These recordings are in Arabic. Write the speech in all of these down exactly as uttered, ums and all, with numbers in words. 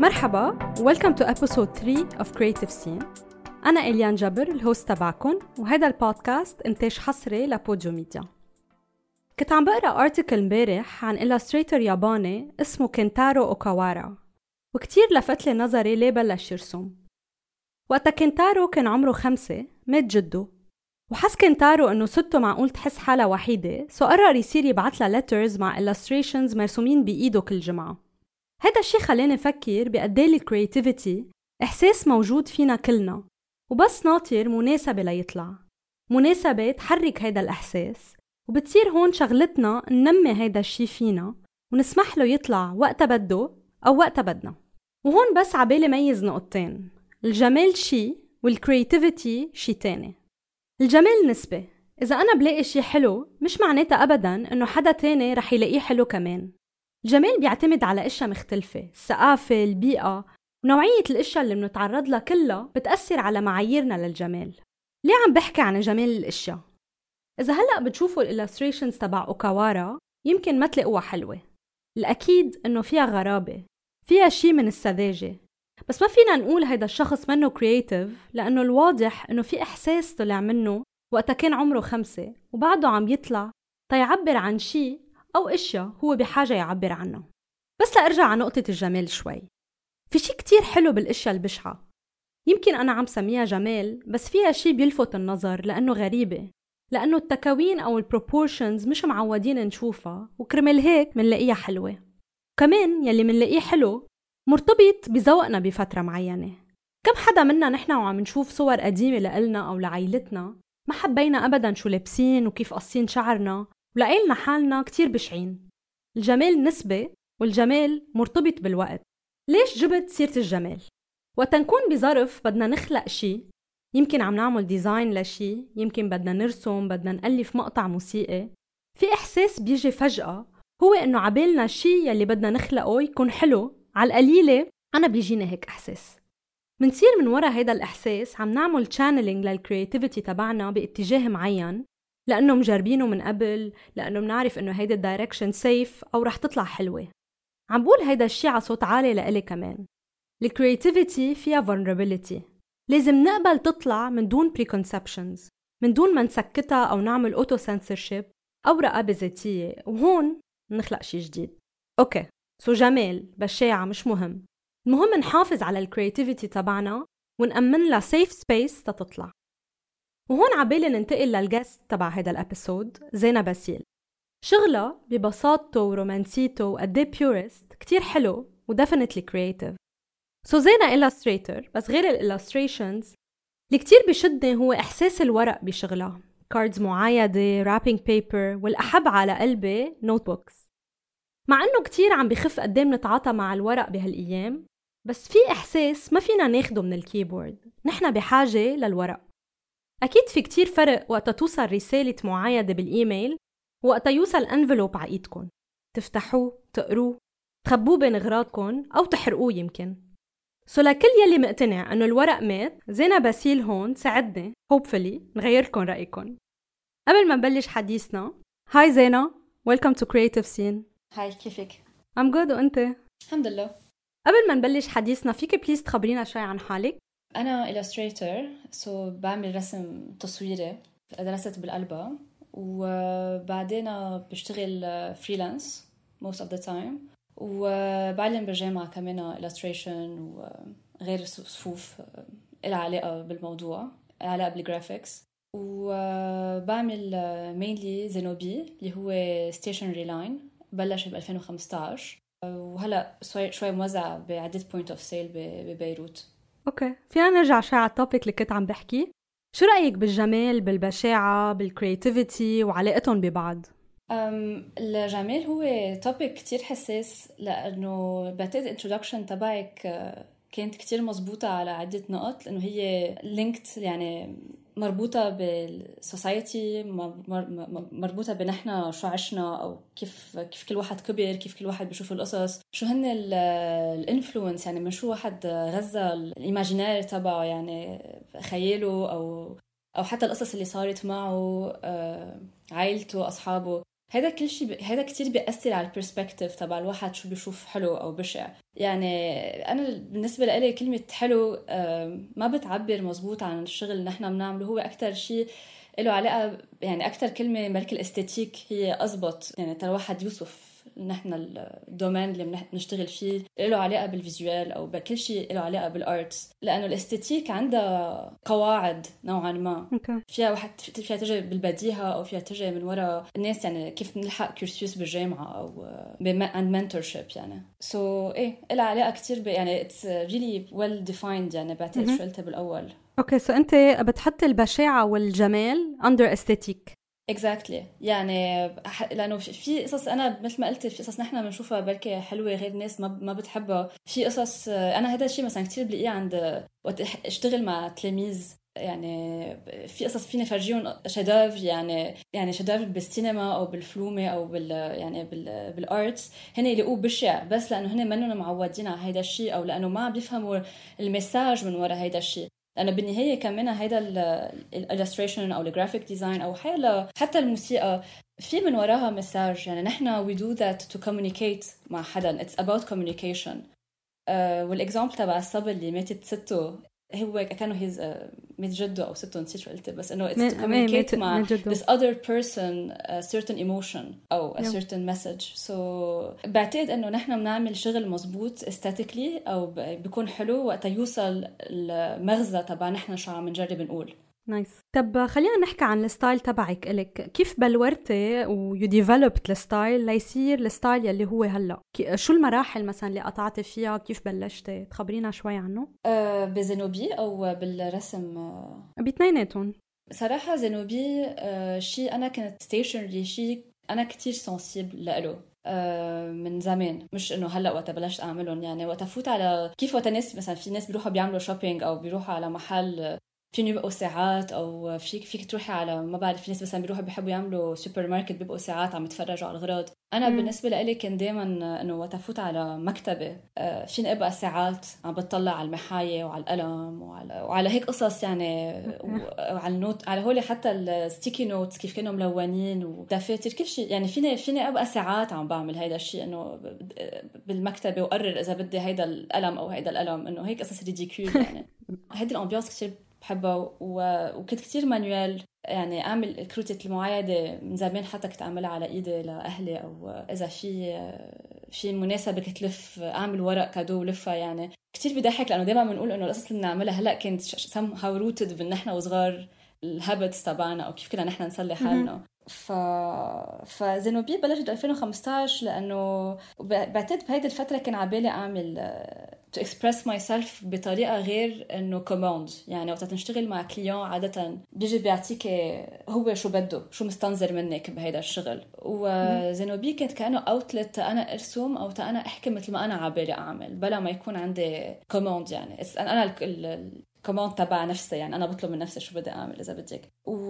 مرحبا welcome to episode three of Creative Scene. أنا إليان جبر الهوست تبعكم، وهذا البودكاست إنتاج حصري لبوديو ميديا. كنت عم بقرأ article مبارح عن illustrator ياباني اسمه كنتارو أوكاوارا، وكتير لفت لي نظري ليه بلش يرسم. وقتا كنتارو كان عمره خمسة مات جده، وحس كنتارو إنه سته معقول تحس حالها وحيدة، سو قرر يصير يبعت لها letters مع illustrations مرسومين بإيده كل جمعة. هذا الشي خلاني أفكر بقديه الكرياتيفيتي إحساس موجود فينا كلنا، وبس ناطر مناسبة ليطلع مناسبة تحرك هيدا الإحساس، وبتصير هون شغلتنا ننمي هيدا الشي فينا ونسمح له يطلع وقت بده أو وقت بدنا. وهون بس عبالي ميز نقطتين: الجمال شي والكرياتيفيتي شي تاني. الجمال نسبة، إذا أنا بلاقي شي حلو مش معناتها أبداً إنه حدا تاني رح يلاقيه حلو كمان. الجمال بيعتمد على أشياء مختلفة، الثقافة، البيئة، ونوعية الأشياء اللي بنتعرض لها كلها بتأثر على معاييرنا للجمال. ليه عم بحكي عن جمال الأشياء؟ إذا هلأ بتشوفوا الإلستريشنز تبع أوكاوارا يمكن ما تلاقوها حلوة. الأكيد إنه فيها غرابة، فيها شي من السذاجة، بس ما فينا نقول هيدا الشخص منه كرياتيف، لأنه الواضح إنه في إحساس طلع منه وقتا كان عمره خمسة وبعده عم يطلع تيعبر عن شي أو إشياء هو بحاجة يعبر عنه. بس لأرجع على نقطة الجمال شوي، في شي كتير حلو بالإشياء البشعة، يمكن أنا عم سميها جمال بس فيها شي بيلفت النظر لأنه غريبة، لأنه التكوين أو البروبورشنز مش معودين نشوفها، وكرمال هيك منلاقيها حلوة. كمان يلي منلاقيه حلو مرتبط بذوقنا بفترة معينة. كم حدا منا نحن وعم نشوف صور قديمة لإلنا أو لعائلتنا ما حبينا أبداً شو لابسين وكيف قصين شعرنا، ولقيلنا حالنا كتير بشعين. الجمال نسبة، والجمال مرتبط بالوقت. ليش جبت سيرة الجمال؟ وقت نكون بظرف بدنا نخلق شي، يمكن عم نعمل ديزاين لشي، يمكن بدنا نرسم، بدنا نألف مقطع موسيقي، في إحساس بيجي فجأة هو إنه عبالنا شي يلي بدنا نخلقه يكون حلو. على القليلة أنا بيجينا هيك إحساس، منصير من وراء هيدا الإحساس عم نعمل channelling للكرياتيفيتي تبعنا باتجاه معين، لأنه مجربينه من قبل، لأنه منعرف إنه هيدا الدايركشن سيف أو رح تطلع حلوة. عم بقول هيدا الشي على صوت عالي لإلي كمان. الكرياتيفيتي فيها vulnerability، لازم نقبل تطلع من دون preconceptions، من دون ما نسكتها أو نعمل auto censorship أو رقابة ذاتية، وهون نخلق شي جديد. أوكي، سو جمال بشاعة مش مهم، المهم نحافظ على الكرياتيفيتي تبعنا ونأمن لها safe space تتطلع. وهون عبالي ننتقل للجست تبع هيدا الابيسود، زينة باسيل. شغلها ببساطته ورومانسيته وقديه بيورست كتير حلو وديفينتلي كرياتيف. سو زينة إلستريتور، بس غير الإلستريشنز اللي كتير بيشدني هو إحساس الورق بشغلها، كاردز معايدة، رابينج بيبر، والأحب على قلبي نوت بوكس. مع إنه كتير عم بخف قدام نتعاطى مع الورق بهالأيام، بس في إحساس ما فينا ناخده من الكيبورد، نحن بحاجة للورق. أكيد في كتير فرق وقت توصل رسالة معايدة بالإيميل وقت يوصل أنفلوب على إيدكن، تفتحوه، تقروه، تخبوه بين غراضكن أو تحرقوه يمكن. سو لكل يلي مقتنع أنه الورق مات، زينة باسيل هون ساعدني hopefully نغير لكم رأيكم. قبل ما نبلش حديثنا، هاي زينة، welcome to Creative Scene. هاي كيفك؟ I'm good، وأنت؟ الحمد لله. قبل ما نبلش حديثنا فيك بليز تخبرينا شوي عن حالك؟ أنا إلستريتور، سو بعمل رسم تصويري، درست بالألبا، وبعدين بشتغل فريلانس most of the time، وبعلم بالجامعة كمان إلستريشن وغير صفوف إلها علاقة بالموضوع، إلها علاقة بالجرافيكس. وبعمل مينلي زينوبي اللي هو stationery line، بلش ب ألفين وخمسة عشر، وهلأ شوي شوي موزع بعدة بوينت اوف سيل ببيروت. اوكي، فينا نرجع شوي على التوبيك اللي كنت عم بحكي. شو رأيك بالجمال، بالبشاعة، بالكرياتيفيتي وعلاقتهم ببعض؟ أم الجمال هو توبيك كتير حساس، لأنه بعتقد introduction تبعك كانت كتير مزبوطة على عدة نقط، لأنه هي linked، يعني مربوطة بالسوسايتي، مربوطة بنحنا شو عشنا أو كيف كيف كل واحد كبر، كيف كل واحد بيشوف القصص، شو هن الانفلونس، يعني من شو واحد غذى الايماجينير تبعه، يعني خياله أو أو حتى القصص اللي صارت معه، عائلته، أصحابه. هذا كل شيء ب... هذا كتير بيأثر على البرسبكتيف تبع الواحد شو بيشوف حلو أو بشع. يعني أنا بالنسبة لي كلمة حلو ما بتعبر مزبوط عن الشغل اللي نحن بنعمله. هو أكتر شيء له علاقة، يعني أكتر كلمة ملك الاستيتيك هي أزبط، يعني ترى واحد يوصف نحن الدومين اللي بنشتغل فيه له علاقة بالفيزيوال أو بكل شيء له علاقة بالأرتس، لأنه الاستيتيك عندها قواعد نوعا ما okay. فيها واحد فيها تجي بالبديهة أو فيها تجي من وراء الناس، يعني كيف نلحق كورسوس بالجامعة أو عند منتورشيب يعني. so إيه له علاقة كتير ب... يعني it's really well defined، يعني بعتقد شو قلتها بالأول. اوكي سو انت بتحط البشاعة والجمال under aesthetic. exactly، يعني لانه في قصص انا مثل ما قلت في قصص نحن بنشوفها بركي حلوه غير ناس ما ما بتحبها. في قصص انا هذا الشيء مثلا كتير بلاقيه عند وقت اشتغل مع تلاميذ، يعني في قصص فيني فرجيهم شداف، يعني يعني شداف بالسينما او بالفلومه او بال يعني بال بالارتس، هن يلاقوه بشع بس لانه هن منهم معودين على هذا الشيء او لانه ما بيفهموا المساج من وراء هذا الشيء. لأنه بالنهاية كمان هيدا الإلستريشن أو الجرافيك ديزاين أو حتى الموسيقى في من وراها مساج. يعني نحن we do that to communicate مع حدا. it's about communication. uh, والإكزامبل تبع الصبي اللي ماتت سته هو كانوا هيز ميت جده أو سته نسيت شو قلت، بس إنه it's to communicate مع this other person a certain emotion أو a certain message. so بعتقد إنه نحن بنعمل شغل مزبوط aesthetically أو بيكون حلو وقت يوصل المغزى تبع نحن شو عم نجرب نقول. نايس. طب خلينا نحكي عن الستايل تبعك إلك، كيف بلورتي ويو ديفلوبت الستايل ليصير الستايل يلي هو هلا؟ شو المراحل مثلا اللي قطعتي فيها؟ كيف بلشتي؟ تخبرينا شوي عنه. أه بزينوبي او بالرسم؟ أه باتنيناتهم صراحه. زينوبي أه شيء انا كنت ستيشنري، شيء انا كتير سنسيبل له أه من زمان، مش انه هلا وقت بلشت اعملهم. يعني وقت افوت على كيف وقت الناس مثلا في ناس بيروحوا بيعملوا شوبينج او بيروحوا على محل فين يبقوا ساعات، او فيك فيك تروحي على ما بعرف في ناس مثلا بيروحوا بيحبوا يعملوا سوبر ماركت بيبقوا ساعات عم يتفرجوا على الاغراض. انا م. بالنسبه لي كان دائما انه وقت افوت على مكتبه فين ابقى ساعات عم بتطلع على المحايه وعلى القلم وعلى وعلى هيك قصص يعني، وعلى النوت على هولي حتى الستيكي نوتس كيف كانوا ملونين ودفاتر كل شيء. يعني فيني فيني ابقى ساعات عم بعمل هيدا الشيء انه بالمكتبه وقرر اذا بدي هيدا القلم او هيدا القلم، انه هيك قصص ريديكول يعني. هيدي الامبيانس كثير بحبها و... وكنت كتير مانيوال، يعني أعمل الكروتة المعايدة من زمان حتى كنت أعملها على إيدي لأهلي، أو إذا في في مناسبة كنت لف أعمل ورق كادو ولفها. يعني كتير بيضحك لأنه دايما بنقول إنه القصص اللي نعملها هلأ كانت somehow rooted بإن نحن وصغار الهابتس تبعنا أو كيف كنا نحن نسلي حالنا. ف فزينوبي بلشت ألفين وخمسطعش لأنه بعتقد بهيدي الفترة كان عبالي أعمل to express myself بطريقة غير إنه كوماند. يعني وقت نشتغل مع كليون عادة بيجي بيعطيك هو شو بده، شو مستنظر منك بهيدا الشغل. وزينوبي كانت كأنه أوتلت أنا أرسم أو أنا أحكي مثل ما أنا عبالي أعمل بلا ما يكون عندي كوماند. يعني أنا كمان تبع نفسي، يعني أنا بطلب من نفسي شو بدي أعمل إذا بدك.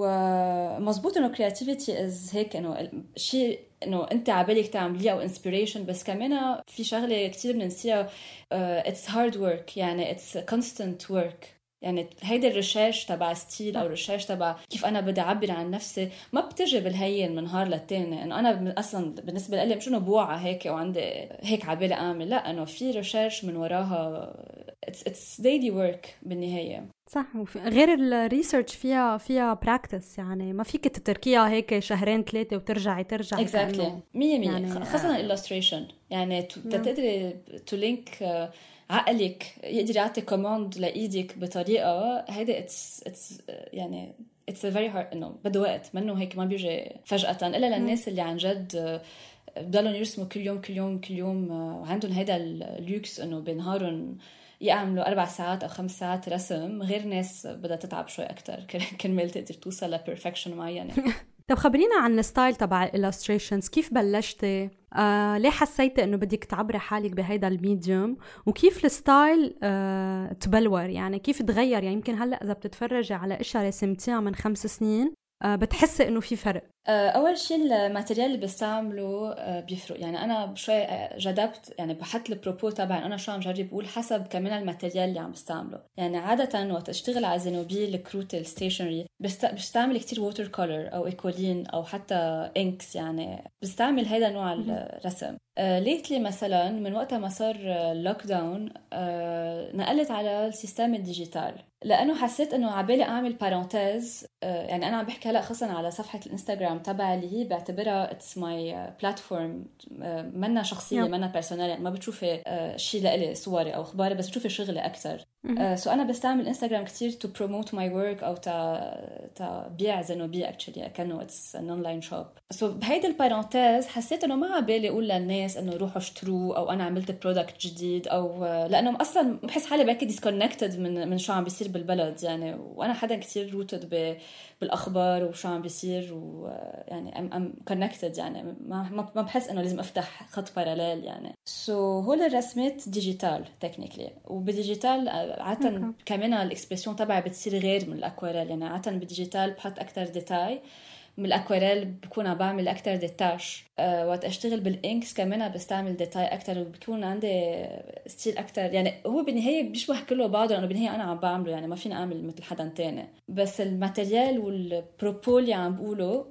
ومزبوط إنه creativity is هيك إنه شيء إنه أنت عبالك تعمليه أو inspiration، بس كمان في شغلة كتير بننسيها uh, it's hard work، يعني it's constant work. يعني هيدا الرشاش تبع ستيل أو الرشاش تبع كيف أنا بدي أعبر عن نفسي ما بتجي بالهين من نهار للتاني. إنه أنا أصلاً بالنسبة لي مش إنه بوعة هيك وعندي هيك عبالي أعمل، لا، إنه في رشاش من وراها it's it's daily work بالنهاية. صح. غير الريسيرش فيها فيها براكتس، يعني ما فيك تتركيها هيك شهرين ثلاثة وترجعي ترجعي exactly مية مية يعني خاصة الإلستريشن. يعني تقدري تلينك عقلك يقدر يعطي كوماند لإيدك بطريقة هيدا it's it's يعني it's a very hard إنه بده وقت منه هيك ما بيجي فجأة، إلا للناس اللي عن جد بدلهم يرسموا كل يوم كل يوم كل يوم وعندهم هيدا اللوكس إنه بنهارهم يعملوا أربع ساعات أو خمس ساعات رسم، غير ناس بدها تتعب شوي أكتر كرمال تقدر توصل لبرفكشن معينة. طب خبرينا عن الستايل تبع الإلستريشنز، كيف بلشتي؟ آه، ليه حسيتي إنه بدك تعبري حالك بهيدا الميديوم؟ وكيف الستايل آه، تبلور؟ يعني كيف تغير؟ يعني يمكن هلأ إذا بتتفرجي على إشياء رسمتيها من خمس سنين بتحسي إنه في فرق؟ أول شيء الماتريال اللي بستعمله بيفرق. يعني أنا شوي جدبت، يعني بحط البروبو تبعي أنا شو عم جرب بقول حسب كمان الماتريال اللي عم بستعمله. يعني عادة وقت أشتغل على زينوبي الكروت الستيشنري بست... بستعمل كتير ووتر كولر أو إيكولين أو حتى إنكس، يعني بستعمل هذا نوع الرسم. ليتلي مثلا من وقتها ما صار لوك داون نقلت على السيستم الديجيتال، لأنه حسيت إنه عبالي أعمل بارنتيز. يعني أنا عم بحكي هلأ خاصة على صفحة الإنستغرام تبعي اللي هي بعتبرها it's my platform، منا شخصية منا بيرسونال، يعني ما بتشوفي شيء لإلي صوري أو أخباري، بس بتشوفي شغلي أكتر. سو أنا بستعمل إنستغرام كتير to promote my work أو تا تا بيع زينوبي actually كأنه it's an online shop. سو بهيدا البارنتيز حسيت إنه ما عبالي أقول للناس إنه روحوا اشتروا أو أنا عملت برودكت جديد، أو لأنه أصلا بحس حالي باكي disconnected من من شو عم بيصير بالبلد يعني. وأنا حدا كتير rooted ب بالأخبار وشو عم بيصير، ويعني I'm, I'm connected، يعني ما ما بحس إنه لازم أفتح خط باراليل يعني. so هول الرسمات ديجيتال technically، وبديجيتال عادة okay. كمان الإكسبريسيون تبعي بتصير غير من الأكواريل. يعني عادة بديجيتال بحط أكتر ديتاي، من الأكواريل بكون عم بعمل أكتر ديتاش. أه وقت أشتغل بالإنكس كمان بستعمل ديتاي أكتر، وبكون عندي ستيل أكتر. يعني هو بالنهاية بيشبه كله بعضه، لأنه بالنهاية أنا عم بعمله، يعني ما فيني أعمل مثل حدا تاني. بس الماتريال والبروبو اللي عم بقوله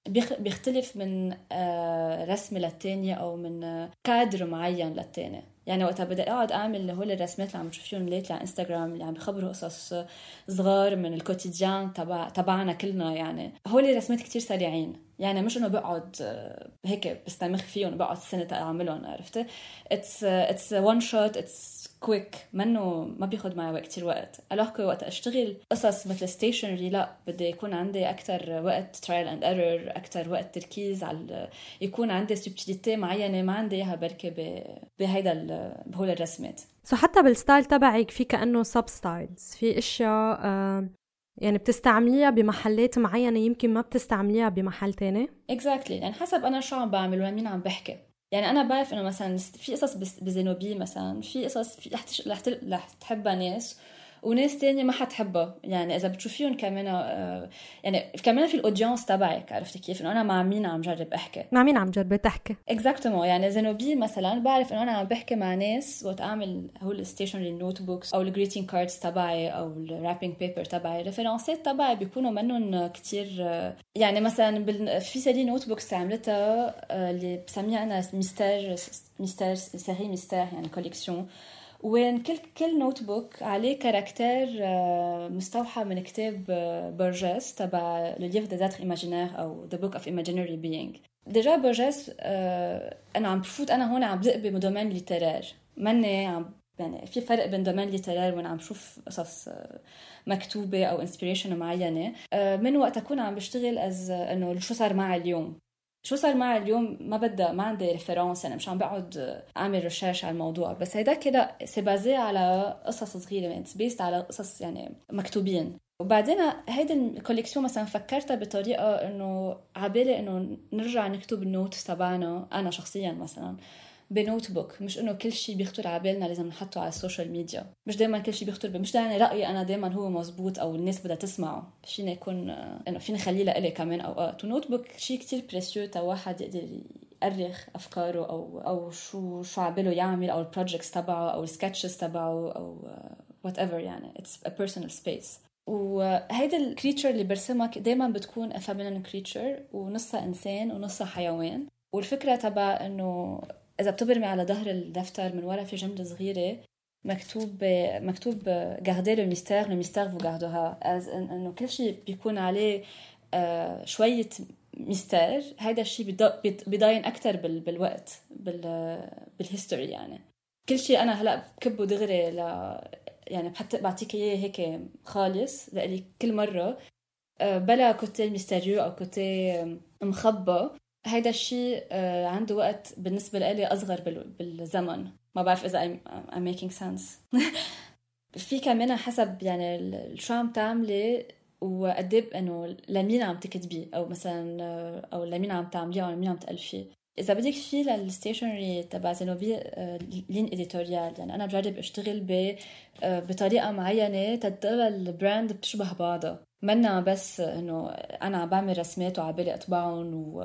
بيختلف من أه رسمة للتانية أو من أه كادر معين للتاني. يعني وقتها بدي أقعد أعمل هول الرسمات اللي عم تشوفيهم ليت على إنستغرام اللي عم بيخبروا قصص صغار من الكوتيديان تبع تبعنا كلنا، يعني هول الرسمات كتير سريعين. يعني مش إنه بقعد هيك بستمخ فيهم وبقعد سنة أعملهم، عرفتي؟ it's it's one shot, it's quick، منه ما بياخد معي وقت كتير وقت. ألاحظ وقت أشتغل قصص مثل stationery لا، بدي يكون عندي أكتر وقت trial and error، أكتر وقت تركيز على يكون عندي subtility معينة ما عندي إياها بركة بهيدا بهول الرسمات. سو so حتى بالستايل تبعك في كأنه سب ستايلز، في اشياء آه يعني بتستعمليها بمحلات معينة يمكن ما بتستعمليها بمحل تاني. exactly، يعني حسب أنا شو عم بعمل ومين عم بحكي. يعني أنا بعرف إنه مثلا في قصص بزينوبي مثلا، في قصص في رح رح تحبها ناس وناس تانية ما حتحبها. يعني إذا بتشوفيهم كمان آه يعني كمان في الأودينس تبعك، عرفتي كيف إنه أنا مع مين عم جرب أحكي، مع مين عم جرب تحكي. exactement. يعني زينوبي مثلا بعرف إنه أنا عم بحكي مع ناس وقت أعمل هو الستيشنري نوت بوكس أو الجريتينج كاردز تبعي أو الرابينج بيبر تبعي، ريفرنسات تبعي بيكونوا منهم كتير. آه يعني مثلا في سيري نوت بوكس عملتها آه اللي بسميها أنا ميستير ميستير سيري ميستير، يعني كوليكسيون، وين كل كل نوت بوك عليه كاركتير مستوحى من كتاب بورجيس تبع لو ليفر دي زاتر ايماجينير او ذا بوك اوف ايماجينري بينج. ديجا بورجيس انا عم بفوت انا هون عم بدق بدومين ليترير، ماني عم يعني في فرق بين دومين ليترير وين عم بشوف قصص مكتوبه او انسبيريشن معينه. من وقت اكون عم بشتغل از انه شو صار معي اليوم، شو صار معي اليوم، ما بدأ ما عندي ريفرنس، يعني مش عم بقعد أعمل ريسيرش على الموضوع. بس هيدا كده سبازي على قصص صغيرة، يعني سبيست على قصص يعني مكتوبين. وبعدين هيدا الكوليكسيون مثلا فكرتها بطريقة إنه عبالي إنه نرجع نكتب النوتس تبعنا أنا شخصيا مثلا بنوت بوك، مش إنه كل شيء بيخطر عبالنا لازم نحطه على السوشيال ميديا. مش دايما كل شيء بيخطر، مش دايما رأيي أنا دايما هو مزبوط أو الناس بدها تسمعه. فيني يكون إنه فيني خليه لإلي كمان أوقات. ونوت بوك شيء كتير بريسيو تا واحد يقدر يأرخ أفكاره أو أو شو شو عباله يعمل، أو البروجكتس تبعه أو السكتشز تبعه أو whatever. يعني it's a personal space. وهيدا الكريتشر اللي برسمها دايما بتكون a feminine creature، ونصها إنسان ونصها حيوان. والفكرة تبع إنه إذا بتبرمي على ظهر الدفتر من ورا في جملة صغيرة مكتوب مكتوب garder le mystère, le mystère vous gardera. إنه كل شيء بيكون عليه آه شوية ميستير. هذا الشيء بيضاين أكتر بال بالوقت بال بالهيستوري. يعني كل شيء أنا هلأ بكبه دغري ل يعني بحط بعطيك إياه هيك خالص لألي كل مرة آه بلا كوتي ميستيريو أو كوتي مخبى. هيدا الشيء عنده وقت بالنسبة لي أصغر بالزمن. ما بعرف إذا I'm making sense. في كمان حسب يعني شو عم تعملي وقدب إنه لمين عم تكتبي، أو مثلا أو لمين عم تعمليه أو لمين عم تألفي. إذا بدك في للستيشنري تبع زينوبي لين إديتوريال، يعني أنا بجرب أشتغل ب بطريقة معينة تدل البراند بتشبه بعضها. منا بس انه انا عم بعمل رسمات وعبالي اطبعهم و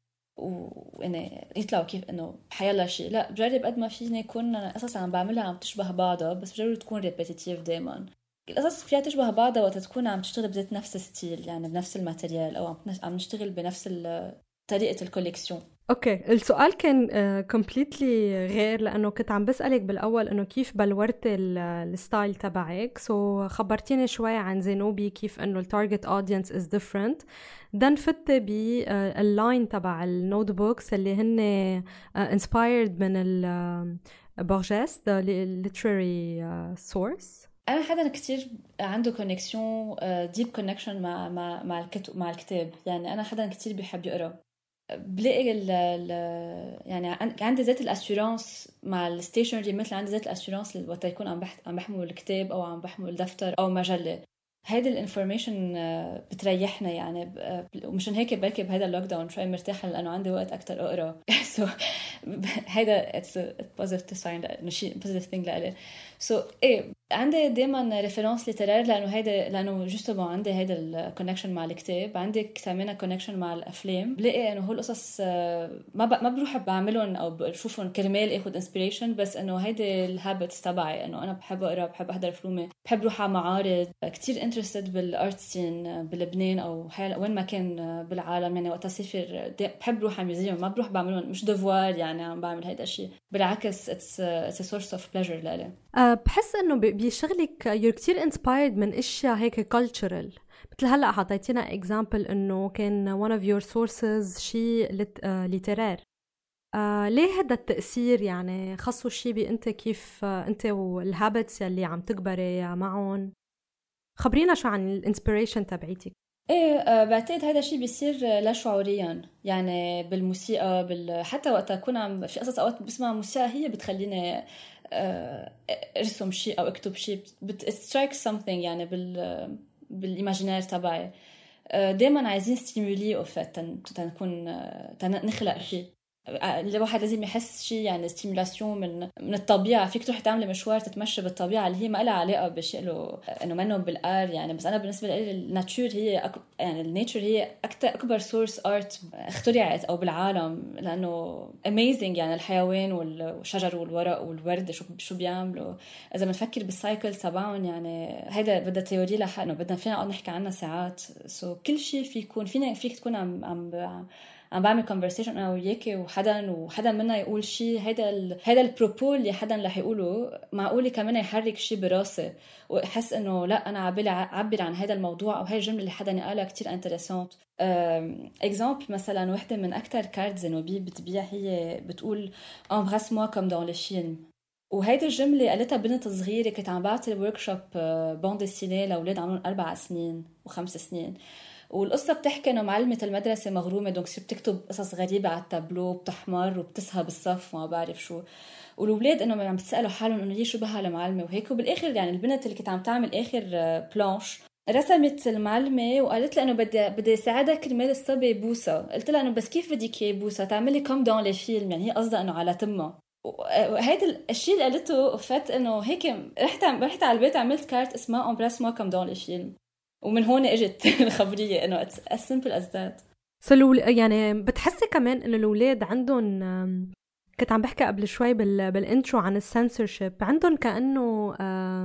وانه يطلعوا كيف انه حيلا شيء. لا، بجرب قد ما فيني يكون اساسا عم بعملها عم تشبه بعضها، بس بجرب تكون ريبيتيتيف دائما. القصص فيها تشبه بعضها وقت تكون عم تشتغل بذات نفس الستيل، يعني بنفس الماتيريال، او عم نشتغل بنفس طريقه الكوليكسيون. اوكي، السؤال كان كومبليتلي غير، لانه كنت عم بسالك بالاول انه كيف بلورتي الستايل تبعك، سو so خبرتيني شوي عن زينوبي كيف انه التارجت اودينس از ديفرنت. دن فت باللاين تبع النوت بوكس اللي هن انسبايرد من بورجيس ذا ليتراري سورس. انا حدا كتير عنده كونكسيون ديب كونكشن مع مع مع الكتب مع الكتاب، يعني انا حدا كتير بيحب يقرا. بلاقي ال ال يعني عندي ذات الاسيورانس مع الستيشنري، مثل عندي ذات الاسيورانس وقت يكون عم بحت عم بحمل الكتاب او عم بحمل دفتر او مجله. هيدي الانفورميشن بتريحنا يعني، ومشان هيك بركي بهذا اللوك داون شوي مرتاحه لانه عندي وقت اكثر اقرا. سو هيدا اتس بوزيتيف ساين، انه شيء بوزيتيف ثينج لإلي. سو ايه عندي دائما ريفرنس ليترير، لانه هيدا لانه جوستومون عندي هيدا الكونكشن مع الكتاب. عندي كمان كونكشن مع الافلام، بلاقي انه هول القصص ما ما بروح بعملهم او بشوفهم كرمال اخذ انسبيريشن، بس انه هيدي الهابتس تبعي، انه انا بحب اقرا، بحب احضر فيلم، بحب روح على معارض، كتير انترستد بالارت سين بلبنان او وين ما كان بالعالم. يعني وقت اسافر بحب روح على ميوزيوم، ما بروح بعملهم مش دفوار يعني عم بعمل هيدا الشيء، بالعكس اتس اتس سورس اوف بليجر لإلي. أه بحس انه بشغلك يور كتير انسبايرد من اشياء هيك كالتشرال، مثل هلا حطيتينا اكزامبل انه كان one of your sources شيء ليترار. أه ليه هذا التأثير يعني خصو الشيء بأنت كيف أه انت والهابتس اللي عم تكبري معهم؟ خبرينا شو عن الانسبيريشن تبعيتك. ايه أه بعتقد هذا الشيء بيصير لا شعوريا، يعني بالموسيقى بال... حتى وقت اكون عم في قصص اوقات بسمع موسيقى هي بتخليني أه ارسم شيء او اكتب شيء، بت strike something يعني بال بالايماجينير تبعي. أه دائما عايزين ستيمولي او فات تنكون نخلق شيء. الواحد لازم يحس شيء يعني ستيمولاسيون من من الطبيعه. فيك تروح تعمل مشوار تتمشى بالطبيعه اللي هي ما لها علاقه بشيء له انه منه بالار يعني، بس انا بالنسبه لي الناتشور هي أك... يعني النيتشر هي اكثر اكبر سورس ارت اخترعت او بالعالم، لانه اميزنج يعني الحيوان والشجر والورق والورد شو شو بيعملوا. اذا بنفكر بالسايكل تبعهم يعني هيدا بدها تيوري لحقنا، بدنا فينا نقعد نحكي عنها ساعات. سو so كل شيء في يكون فينا فيك تكون عم عم عم بعمل conversation انا وياكي وحدا وحدا منا يقول شيء، هيدا ال... هيدا البروبول اللي حدا رح يقوله معقول كمان يحرك شيء براسي واحس انه لا انا عبالي اعبر عن هذا الموضوع، او هاي الجمله اللي حدا قالها كتير انتريسانت. اكزامبل مثلا وحده من اكثر كارت زينوبي بتبيع هي بتقول embrasse moi comme dans les films، وهيدي الجمله قالتها بنت صغيره كنت عم بعطي ورك شوب بون ديسيني لاولاد عمرهم اربع سنين وخمس سنين. والقصة بتحكي انه معلمة المدرسة مغرومة، دونك شو بتكتب قصص غريبة على التابلو، بتحمر وبتسهى بالصف وما بعرف شو، والولاد انه عم بتسألوا حالهم انه ليش شبهها المعلمة وهيك. وبالاخر يعني البنت اللي كانت عم تعمل اخر بلانش رسمت المعلمة وقالت لها انه بدي بدي ساعدها كرمال الصبي يبوسها. قلت لها انه بس كيف بدك يبوسها؟ تعملي كم دون لي فيلم، يعني هي قصدها انه على تمها. وهيدا الشيء اللي قالته فات انه هيك رحت رحت على البيت عملت كارت اسمها امبراس موا كم دون لي فيلم، ومن هون اجت الخبريه انه as simple as that. سلو يعني بتحسي كمان انه الاولاد عندهم، كنت عم بحكي قبل شوي بال بالانترو عن السنسورشيب، عندهم كانه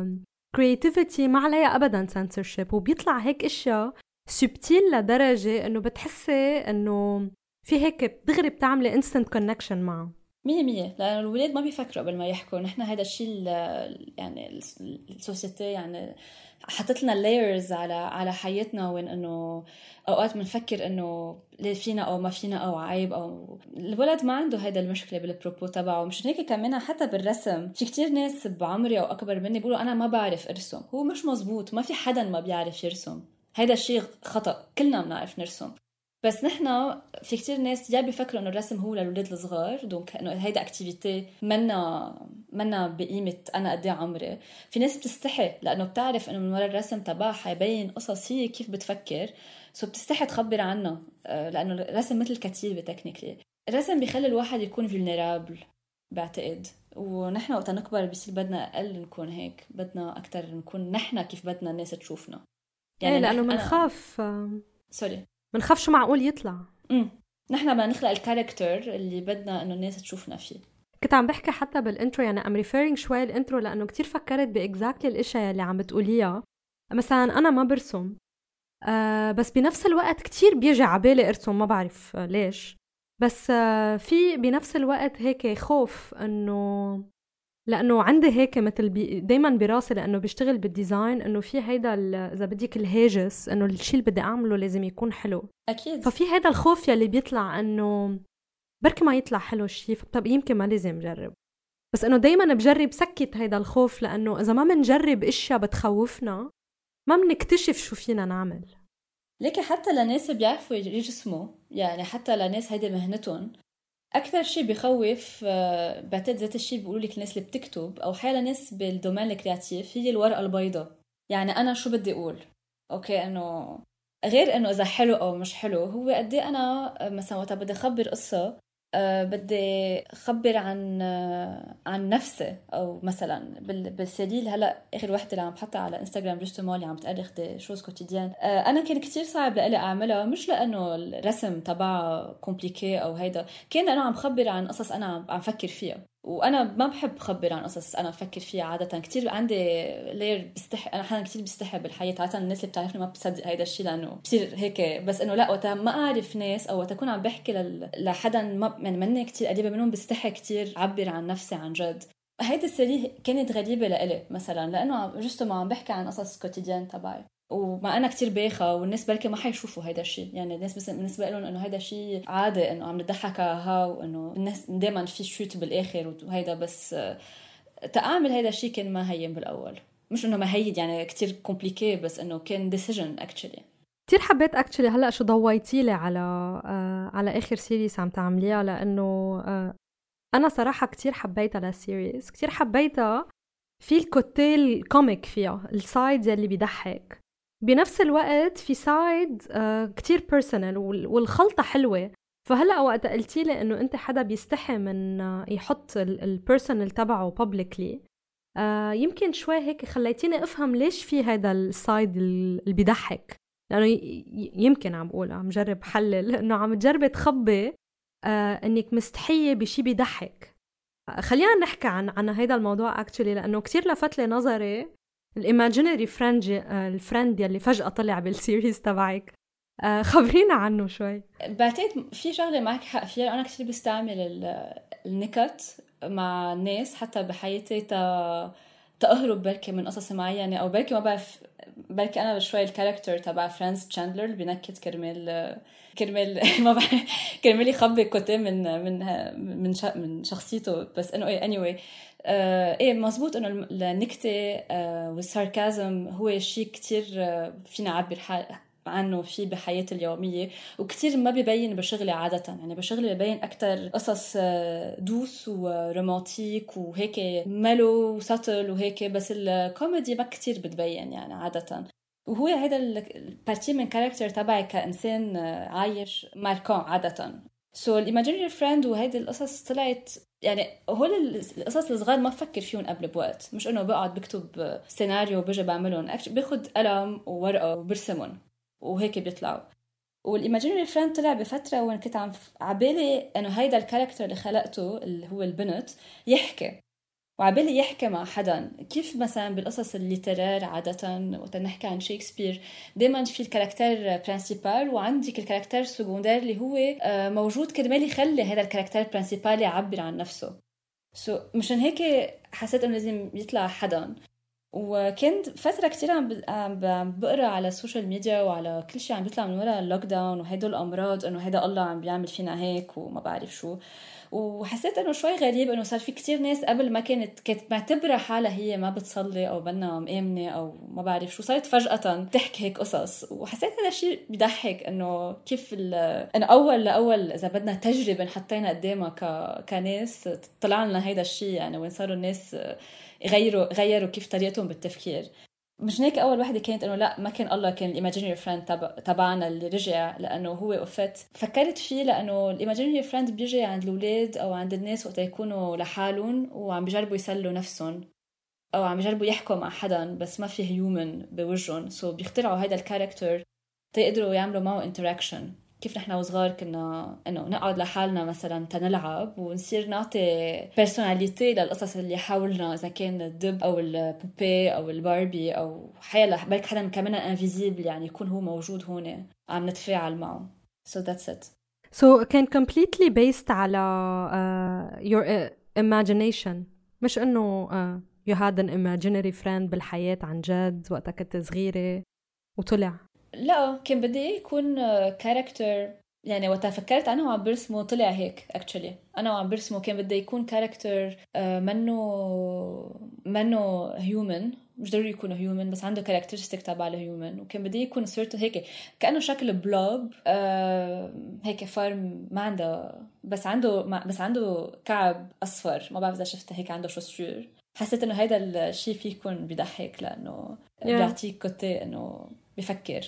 كرياتيفيتي ما عليها ابدا سنسورشيب، وبيطلع هيك اشياء سبتيل لدرجه انه بتحسي انه في هيك دغري بتعملي انستنت كونكشن معه مية مية. لأن الولاد ما بيفكروا قبل ما يحكوا. نحن هذا الشيء يعني السوسيتي يعني حطت لنا لايرز على على حياتنا، وين انه اوقات بنفكر انه ليه فينا او ما فينا او عيب، او الولد ما عنده هذا المشكله بالبروبو تبعه. مش هيك كمان حتى بالرسم في كتير ناس بعمري او اكبر مني بيقولوا انا ما بعرف ارسم. هو مش مزبوط، ما في حدا ما بيعرف يرسم، هذا الشيء خطأ، كلنا بنعرف نرسم. بس نحن في كتير ناس يا بيفكروا انه الرسم هو للولاد الصغار، دونك انه هيدا اكتيفيتي منا منا بقيمه انا قد ايه عمري. في ناس بتستحي لانه بتعرف انه من وراء الرسم تبعها حيبين قصص هي كيف بتفكر، سو بتستحي تعبر عنها، لانه الرسم مثل كتيبه تكنيكلي. الرسم بيخلي الواحد يكون فولنرابل بعتقد، ونحن وقت نكبر بيصير بدنا اقل نكون هيك، بدنا اكثر نكون نحن كيف بدنا الناس تشوفنا. يعني إيه لأنه منخاف سوري منخاف شو معقول يطلع. امم نحن بدنا نخلق الكاركتر اللي بدنا إنه الناس تشوفنا فيه. كنت عم بحكي حتى بالانترو، يعني I'm referring شوي الانترو لأنه كتير فكرت بإكزاكتلي الاشياء اللي عم بتقوليها. مثلا أنا ما برسم، آه بس بنفس الوقت كتير بيجي عبالي ارسم، ما بعرف ليش، بس آه في بنفس الوقت هيك خوف انه لانه عندي هيك مثل بي دايما براسي لانه بيشتغل بالديزاين انه في هيدا اذا بدك الهاجس انه الشيء اللي بدي اعمله لازم يكون حلو. اكيد. ففي هيدا الخوف يلي بيطلع انه بركي ما يطلع حلو الشيء، طب يمكن ما لازم جرب. بس انه دايما بجرب سكت هيدا الخوف، لانه اذا ما منجرب اشياء بتخوفنا ما منكتشف شو فينا نعمل. ليكي حتى لناس بيعرفوا يرسموا، يعني حتى لناس هيدا مهنتهم، أكثر شيء بيخوف بعتقد ذات الشيء بيقولوا لك الناس اللي بتكتب أو حالا ناس بالدومين الكرياتيف، هي الورقة البيضاء. يعني أنا شو بدي أقول؟ أوكي، إنه غير إنه إذا حلو أو مش حلو، هو قدي أنا مثلا وقت بدي أخبر قصة، أه بدي أخبر عن أه عن نفسي، أو مثلا بالسليل هلأ آخر وحدة اللي عم بحطها على إنستغرام جوستو مالي عم بتأرخ دي شوز كوتيديان، أه أنا كان كتير صعب لإلي أعملها، مش لأنه الرسم تبعها كومبليكي أو هيدا، كان أنا عم بخبر عن قصص أنا عم فكر فيها، وأنا ما بحب خبر عن قصص أنا بفكر فيها عادة. كتير عندي لير بستحي، أنا حالا كتير بستحي بالحياة عادة، الناس اللي بتعرفني ما بتصدق هيدا الشيء لأنه بصير هيك، بس إنه لا وقتها ما أعرف ناس أو وقت أكون عم بحكي لل... لحدا ما يعني مني كتير قريبة منهم، بستحي كتير عبر عن نفسي عن جد. هيدا السريه كانت غريبة لإلي مثلا، لأنه جستو ما عم بحكي عن قصص كوتيديان تبعي، وما أنا كتير بايخة، والناس بركي ما حيشوفوا هيدا الشيء، يعني الناس بالنسبة لهم إنه هيدا الشيء عادي، إنه عم نضحك ها، وإنه الناس دايما في شوت بالآخر وهيدا، بس تأعمل هيدا الشيء كان ما هين بالأول، مش إنه ما هين يعني كتير كومبليكي، بس إنه كان decision actually. كتير حبيت actually هلأ شو ضويتيلي على آه على آخر سيريس عم تعمليها، لأنه آه أنا صراحة كتير حبيتها للسيريس، كتير حبيتها في الكوتيل كوميك فيها، السايد يلي بيضحك، بنفس الوقت في سايد آه كتير بيرسونال، والخلطة حلوة. فهلأ وقت قلتيلي إنه أنت حدا بيستحي من آه يحط البيرسونال تبعه publicly، آه يمكن شوي هيك خليتيني أفهم ليش في هذا السايد اللي بيضحك، لأنه يمكن عم بقول عم جرب حلل إنه عم تجربي تخبي آه إنك مستحية بشي بيضحك. خلينا نحكي عن عن هذا الموضوع actually، لأنه كتير لفت لي نظري الإيماجينري فريند الفريند يلي فجأة طلع بالسيريز تبعك. آه خبرينا عنه شوي. بعتقد في شغلة معك حق فيها، أنا كتير بستعمل النكت مع الناس حتى بحياتي تا تأهرب بركي من قصص معينة، أو بركي ما بعرف، بركي أنا بشوي الكاركتر تبع فرانس تشاندلر اللي بينكت كرمال كرمال ما بعرف كرمال يخبي كوتي من من من من شخصيته، بس إنه anyway آه إيه مزبوط إنه النكتة آه والساركازم هو شيء كتير آه فينا عبر عنه فيه بحياتي اليومية، وكتير ما بيبين بشغلي عادة، يعني بشغلي بيبين أكتر قصص دوس ورومانتيك وهيك ملو وسطل وهيك، بس الكوميدي ما كتير بتبين يعني عادة. وهو هذا البارتي من كاركتر تبعي كإنسان عايش ماركون عادة. سو الإيماجينري فريند وهيدي القصص طلعت يعني هول القصص الصغار ما بفكر فيهم قبل بوقت، مش إنه بقعد بكتب سيناريو وبجي بعملهم، باخد قلم وورقة وبرسمهم وهيك بيطلعوا. والإيماجينري فريند طلع بفترة وأنا كنت عم عبالي إنه هيدا الكاركتر اللي خلقته اللي هو البنت يحكي، وعبالي يحكي مع حدا، كيف مثلا بالقصص الليترار عادة وقت نحكي عن شكسبير دايما في الكاركتر برانسيبال وعندك الكاركتر سكوندير اللي هو موجود كرمال يخلي هذا الكاركتر برانسيبال يعبر عن نفسه. سو مشان هيك حسيت إنه لازم يطلع حدا. وكنت فترة كتير عم عم بقرأ على السوشيال ميديا وعلى كل شيء عم بيطلع من وراء اللوك داون وهيدو الأمراض، إنه هيدا الله عم بيعمل فينا هيك وما بعرف شو، وحسيت إنه شوي غريب إنه صار في كتير ناس قبل ما كانت كانت معتبرة حالها هي ما بتصلي أو بنا مآمنة أو ما بعرف شو، صارت فجأة تحكي هيك قصص، وحسيت هذا الشيء بيضحك إنه كيف إنه أول لأول إذا بدنا تجربة حطينا قدامها ك كناس طلع لنا هيدا الشيء، يعني وين صاروا الناس غيروا غيروا كيف طريقتهم بالتفكير. مش هيك اول وحده كانت انه لا ما كان الله، كان الايماجينري فريند تبع تبعنا اللي رجع، لانه هو وفت فكرت فيه، لانه الايماجينري فريند بيجي عند الاولاد او عند الناس وقت يكونوا لحالهم وعم بيجربوا يسلوا نفسهم، أو عم يجربوا يحكوا مع حدا بس ما في هيومن بوجهن، سو so بيخترعوا هيدا الكاركتر تيقدروا يعملوا معه انتراكشن. كيف نحن وصغار كنا انه نقعد لحالنا مثلا تنلعب ونصير نعطي بيرسوناليتي للقصص اللي حولنا، اذا كان الدب او البوبي او الباربي او حيلا بالك حدا كمان انفيزيبل يعني يكون هو موجود هون عم نتفاعل معه. so that's it. so كان completely based على uh, your uh, imagination، مش انه uh, you had an imaginary friend بالحياة عن جد وقتها كنت صغيرة وطلع. لا كان بدي يكون كاركتر، يعني وقت فكرت عنه وعم برسمه طلع هيك اكشلي. انا وعم برسمه كان بدي يكون كاركتر منه منه هيومن، مش ضروري يكون هيومن بس عنده كاركترستيك تبع الهيومن، وكان بدي يكون سورت هيك كانه شكل بلوب هيك فارم ما عنده بس عنده بس عنده كعب اصفر، ما بعرف اذا شفته هيك عنده شوستور. حسيت انه هذا الشيء فيه يكون بيضحك لانه yeah. بيعطيك كوتي انه بيفكر.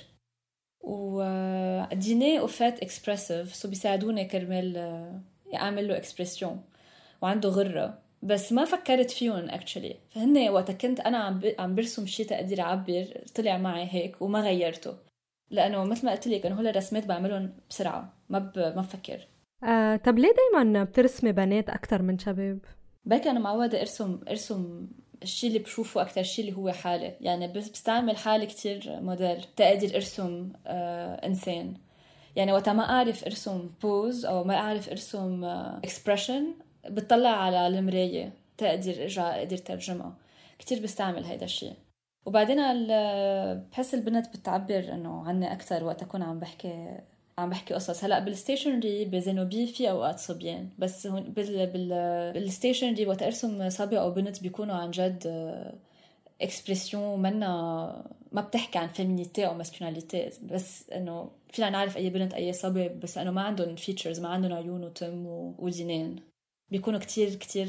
وديني وفات اكسبرسيف سو بيساعدوني كرمال اعمل له اكسبرسيون، وعنده غره بس ما فكرت فيهم اكشلي. فهن وقت كنت انا عم عم برسم شيء تقدر اعبر طلع معي هيك وما غيرته، لانه مثل ما قلت لك انه هول الرسمات بعملهم بسرعه ما ب... ما بفكر. آه، طب ليه دايما بترسمي بنات اكثر من شباب؟ بركي انا معوده ارسم ارسم الشيء اللي بشوفه أكتر شيء اللي هو حالي، يعني بس بستعمل حالي كتير موديل تقدر أرسم آه إنسان. يعني وقت ما أعرف أرسم بوز أو ما أعرف أرسم آه إكسبريشن بتطلع على المراية تقدر أرجع أقدر ترجمها. كتير بستعمل هيدا الشيء. وبعدين بحس البنت بتعبر إنه عني أكتر وقت أكون عم بحكي عم بحكي قصص. هلا بالستيشنري بزينوبي في اوقات صبيان، بس هون بال بال بالستيشنري وقت ارسم صبي او بنت بيكونوا عن جد اكسبرسيون منا ما بتحكي عن فيمينيتي او ماسكولينيتي، بس انه فينا نعرف اي بنت اي صبي بس انه ما عندهم فيتشرز، ما عندهم عيون وتم ودينين، بيكونوا كتير كتير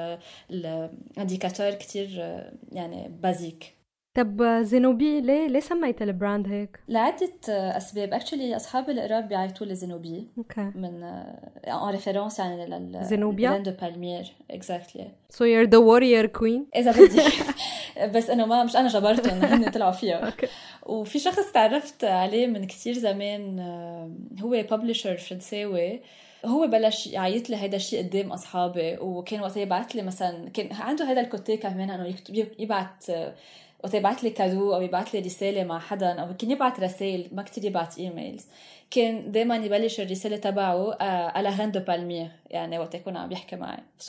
الانديكاتور كتير يعني بازيك. طب زينوبي ليه ليه سميت البراند هيك؟ لعدة أسباب. اكشلي أصحاب القراب بيعيطوا لي زينوبي okay. من ان ريفيرونس يعني للزينوبيا براند دو بالمير. exactly. so you're the warrior queen إذا بدي بس أنا ما مش أنا جبرتهم هن طلعوا فيها. okay. وفي شخص تعرفت عليه من كتير زمان، هو ببلشر فرنساوي، هو بلش يعيط لي هيدا الشيء قدام أصحابي، وكان وقت يبعث لي مثلا كان عنده هيدا الكوتي كمان إنه يكتب يبعث وقت يبعث لي كادو أو يبعث لي رسالة مع حدا أو كان يبعث رسائل ما كتير يبعث إيميلز، كان دايما يبلش الرسالة تبعه على غان دو بالمير يعني وقت يكون عم يحكي معي. so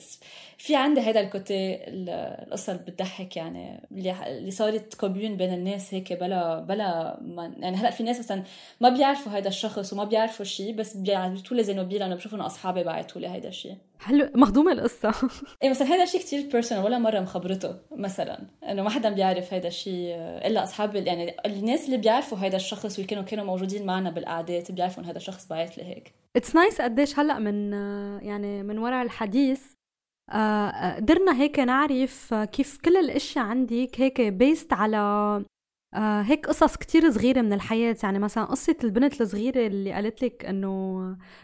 في عندي هذا الكوتي القصة اللي بتضحك يعني اللي صارت كوبيون بين الناس هيك بلا بلا ما يعني. هلأ في ناس مثلا ما بيعرفوا هذا الشخص وما بيعرفوا شيء بس بيعرفوا لي زينوبي لأنه بشوفوا إنه أصحابي بعتوا لي هذا الشيء. حلو مخدومة القصة. إيه مثلا هذا الشيء كتير بيرسونال، ولا مرة مخبرته مثلا إنه ما حدا بيعرف هذا الشيء إلا أصحاب يعني الناس اللي بيعرفوا هذا الشخص وكانوا كانوا موجودين معنا بالقعدات بيعرفوا إن هذا الشخص بعت لي هيك. It's nice قديش هلأ من يعني من وراء الحديث قدرنا هيك نعرف كيف كل الأشياء عندك هيك بيست على هيك قصص كتير صغيرة من الحياة. يعني مثلا قصة البنت الصغيرة اللي قالت لك إنه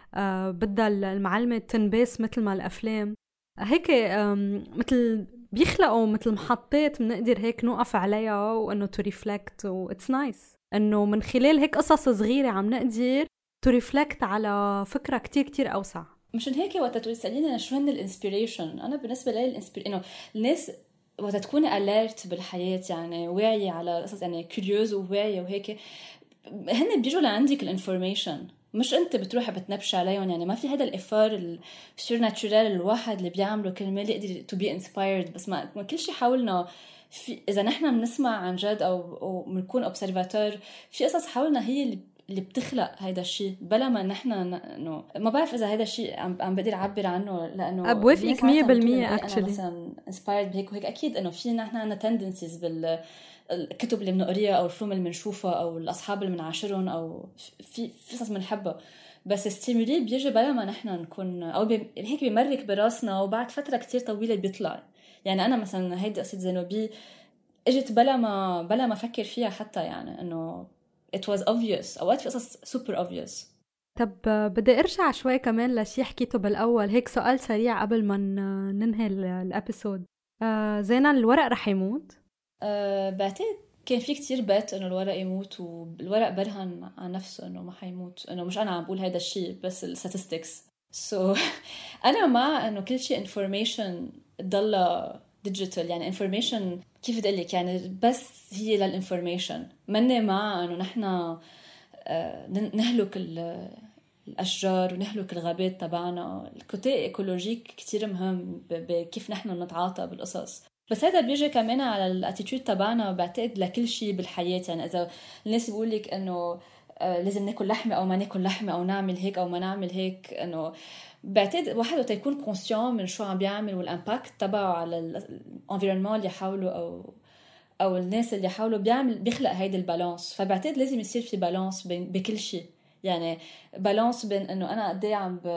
بدها المعلمة تنباس مثل ما الأفلام هيك مثل بيخلقوا مثل محطات بنقدر هيك نوقف عليها وإنه to reflect. و it's nice إنه من خلال هيك قصص صغيرة عم نقدر to reflect على فكرة كتير كتير أوسع. مشان هيك وقت تسأليني شو هن الانسبيريشن، أنا بالنسبة لي الانسبيريشن إنه الناس وقت تكون alert بالحياة يعني واعية على قصص يعني كيوريوز وواعية وهيك هن بيجوا لعندك الانفورميشن مش أنت بتروح بتنبش عليهم. يعني ما في هذا الإفار السير ناتشورال الواحد اللي بيعمله كرمال يقدر to be inspired، بس ما, ما كل شيء حاولنا في إذا نحن بنسمع عن جد أو أو بنكون observateur في قصص حاولنا هي اللي اللي بتخلق هيدا الشيء بلا ما نحن انه ما بعرف اذا هيدا الشيء عم عم بقدر اعبر عنه لانه بوافقك مية بالمية اكشلي. انا مثلا انسبايرد بهيك وهيك اكيد انه في نحن عندنا تندنسيز بالكتب اللي بنقريها او الفيلم اللي بنشوفها او الاصحاب اللي بنعاشرهم او في قصص بنحبها، بس ستيمولي بيجي بلا ما نحن نكون او بي هيك بيمرك براسنا وبعد فتره كتير طويله بيطلع. يعني انا مثلا هيدي قصه زينوبي اجت بلا ما بلا ما افكر فيها حتى، يعني انه it was obvious. أوقات في قصص super obvious. طب بدي أرجع شوي كمان لشي حكيته بالأول هيك سؤال سريع قبل ما ننهي الأبيسود. آه زينة، الورق رح يموت؟ أه بعتقد كان في كتير بات انه الورق يموت، والورق برهن عن نفسه انه ما حيموت، انه مش انا عم بقول هيدا الشيء بس الستاتستكس. سو so, انا مع انه كل شيء انفورميشن تضلها ديجيتال، يعني انفورميشن كيف بدي لك يعني بس هي للانفورميشن. مني مع انه نحن أه نهلك الاشجار ونهلك الغابات تبعنا. الكوتي ايكولوجيك كتير مهم بكيف نحن نتعاطى بالقصص، بس هذا بيجي كمان على الاتيتيود تبعنا بعتقد لكل شيء بالحياة. يعني إذا الناس بيقول لك إنه آه لازم ناكل لحمة أو ما ناكل لحمة أو نعمل هيك أو ما نعمل هيك، إنه بعتقد واحد وقت يكون كونسيون من شو عم بيعمل والإمباكت تبعه على الانفيرونمون اللي حوله أو أو الناس اللي حوله، بيعمل بيخلق هيدا البالانس. فبعتقد لازم يصير في بالانس بكل شيء، يعني بالانس بين إنه أنا قدي عم ب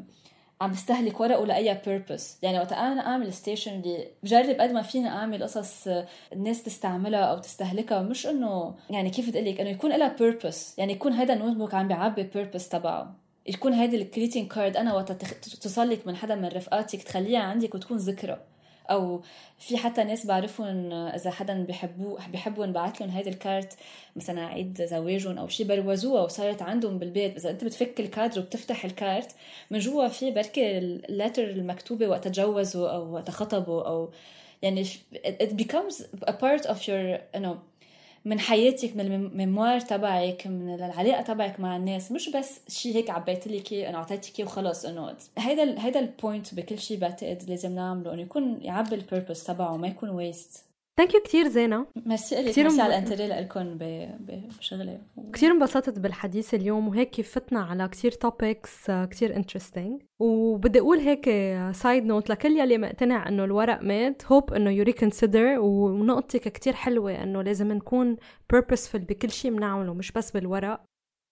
عم بستهلك ورق ولا أي purpose. يعني وقت أنا أعمل stationery بجرب قد ما فينا أعمل قصص الناس تستعملها أو تستهلكها، مش إنه يعني كيف تقلك إنه يكون لها purpose، يعني يكون هيدا النوتبوك عم بيعبي purpose تبعه، يكون هيدا الكريتين كارد أنا وقت تصلك من حدا من رفقاتك تخليها عندك وتكون ذكرى. أو في حتى ناس بعرفهم إذا حدا بيحبوه بيحبوا نبعث لهم هيدا الكارت مثلا عيد زواجهم أو شيء، بروزوها وصارت عندهم بالبيت. إذا أنت بتفك الكادر وبتفتح الكارت من جوا فيه بركة اللاتر المكتوبة وقت تجوزوا أو وقت خطبوا، أو يعني it becomes a part of your you know من حياتك، من الميموار تبعك، من العلاقة تبعك مع الناس، مش بس شيء هيك عبيت لك انا اعطيتك وخلص. انه هيدا هيدا البوينت بكل شيء بعتقد لازم نعمله، انه يكون يعبي البيربس تبعه وما يكون ويست. ثانك يو كثير زينة، ميرسي لك، ميرسي على الانتريه لكم بشغلي. كثير انبسطت بالحديث اليوم، وهيك فتنا على كثير توبكس كثير انترستينج. وبدي اقول هيك سايد نوت لكل يلي مقتنع انه الورق مات، هوب انه يو ريكونسيدر. ونقطتك كثير حلوه انه لازم نكون purposeful بكل شيء بنعمله، مش بس بالورق،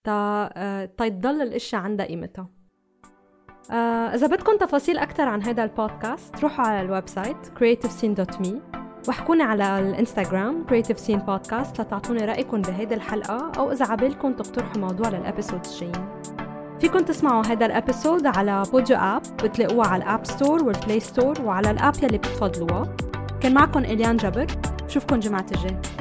تا تضل الاشياء عندها قيمتها. اذا بدكم تفاصيل اكثر عن هذا البودكاست روحوا على الويب سايت creative scene dot me، واحكوني على الانستغرام creative scene podcast لتعطوني رأيكم بهيدا الحلقة، أو إذا عبالكم تقترحوا موضوع للأبيسود الجايين. فيكم تسمعوا هذا الأبيسود على بوديو آب، بتلاقوها على الآب ستور والبلاي ستور وعلى الآب يلي بتفضلوها. كان معكم إليان جبر، بشوفكم جمعة الجاي.